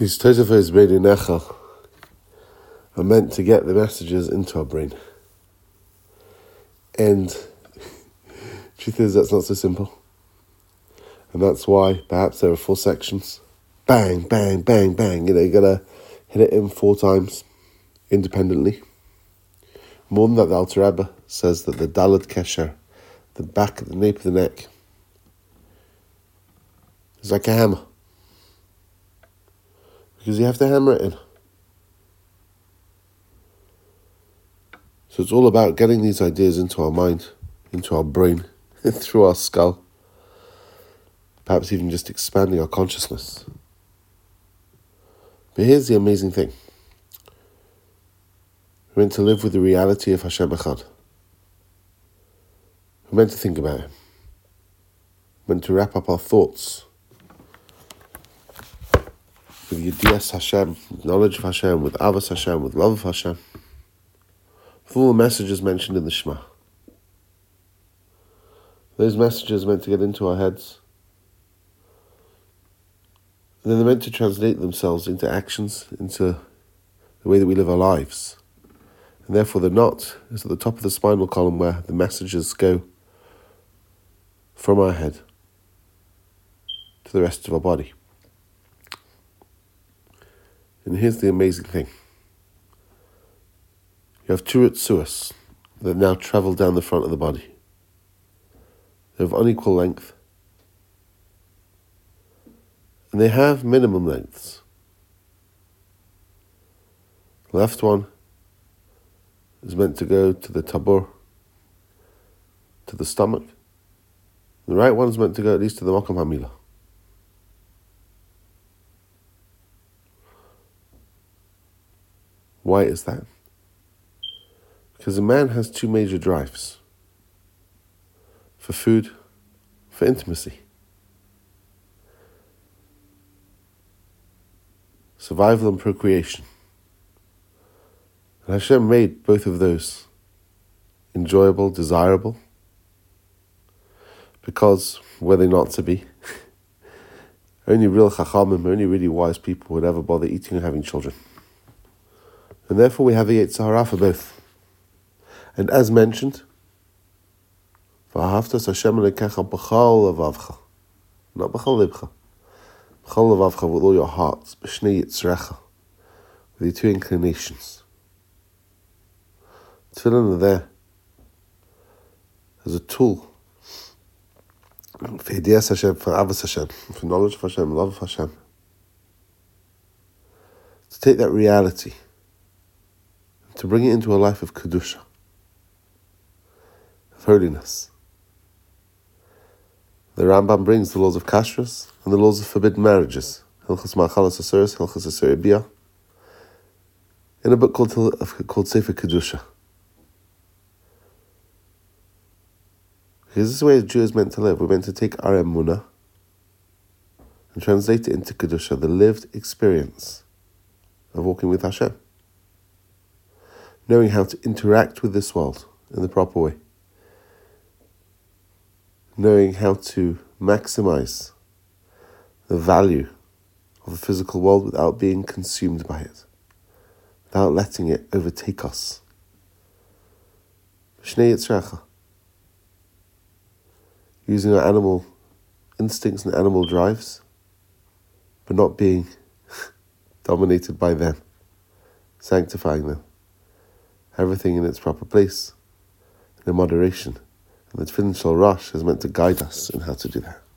These Tosafos made in Echel are meant to get the messages into our brain. And truth is, that's not so simple. And that's why perhaps there are 4 sections. Bang, bang, bang, bang. You gotta hit it in 4 times independently. More than that, the Alter Rebbe says that the Daled Kesher, the back of the nape of the neck, is like a hammer. Because you have to hammer it in. So it's all about getting these ideas into our mind, into our brain, through our skull. Perhaps even just expanding our consciousness. But here's the amazing thing. We're meant to live with the reality of Hashem Echad. We're meant to think about Him. We're meant to wrap up our thoughts with Yedias Hashem, with knowledge of Hashem, with Avos Hashem, with love of Hashem, with all the messages mentioned in the Shema. Those messages are meant to get into our heads, and then they're meant to translate themselves into actions, into the way that we live our lives. And therefore the knot is at the top of the spinal column where the messages go from our head to the rest of our body. And here's the amazing thing. You have 2 Ritzuos that now travel down the front of the body. They're of unequal length. And they have minimum lengths. The left one is meant to go to the tabor, to the stomach. The right one is meant to go at least to the Makom HaMilah. Why is that? Because a man has 2 major drives. For food, for intimacy. Survival and procreation. And Hashem made both of those enjoyable, desirable, because were they not to be, only real chachamim, only really wise people would ever bother eating and having children. And therefore we have a Yetzer Hara for both. And as mentioned, V'ahavtas Hashem Elokecha b'chol levavcha, not b'chol libcha, b'chol levavcha, with all your hearts, b'shnei yitzrecha, with your 2 inclinations. Tefillin are there as a tool for Yedias Hashem, for Avos Hashem, for knowledge of Hashem, love of Hashem. To take that reality, to bring it into a life of Kedusha, of holiness. The Rambam brings the laws of kashrus and the laws of forbidden marriages, Hilchos Ma'achalos Asuros, Hilchos Asur Bia, in a book called Sefer Kedusha. Because this is the way a Jew is meant to live. We're meant to take our emunah and translate it into Kedusha, the lived experience of walking with Hashem. Knowing how to interact with this world in the proper way. Knowing how to maximize the value of the physical world without being consumed by it. Without letting it overtake us. Shnei Yitzrecha. Using our animal instincts and animal drives, but not being dominated by them. Sanctifying them. Everything in its proper place, in moderation. And the Tefillin Shel Rosh is meant to guide us in how to do that.